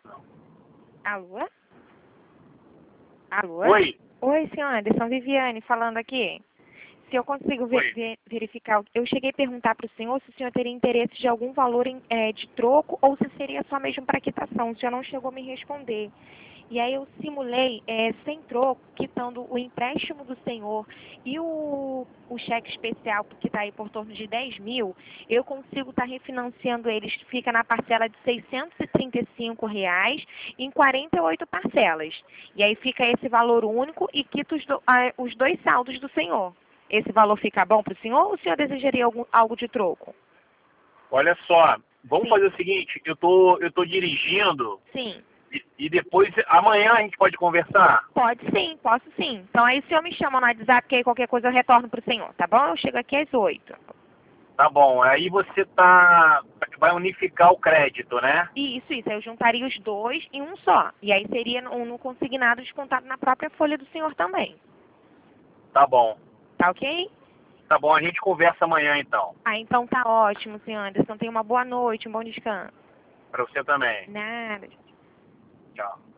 Alô? Alô? Oi. Oi, senhor Anderson, Viviane falando aqui. Se eu consigo verificar, eu cheguei a perguntar para o senhor se o senhor teria interesse de algum valor de troco ou se seria só mesmo para quitação. O senhor não chegou a me responder. E aí eu simulei sem troco, quitando o empréstimo do senhor e o cheque especial, que está aí por torno de 10 mil, eu consigo estar refinanciando eles, fica na parcela de R$ 635 em 48 parcelas. E aí fica esse valor único e quita os dois saldos do senhor. Esse valor fica bom para o senhor ou o senhor desejaria algo de troco? Olha só, vamos Sim. fazer o seguinte, eu tô dirigindo Sim. e depois, amanhã a gente pode conversar? Pode sim, posso sim. Então aí o senhor me chama no WhatsApp, que aí qualquer coisa eu retorno para o senhor, tá bom? Eu chego aqui às 8. Tá bom, aí você vai unificar o crédito, né? Isso. Eu juntaria os dois em um só. E aí seria no consignado descontado na própria folha do senhor também. Tá bom. Tá ok? Tá bom, a gente conversa amanhã então. Ah, então tá ótimo, senhor Anderson. Tenha uma boa noite, um bom descanso. Pra você também. Nada. Tchau.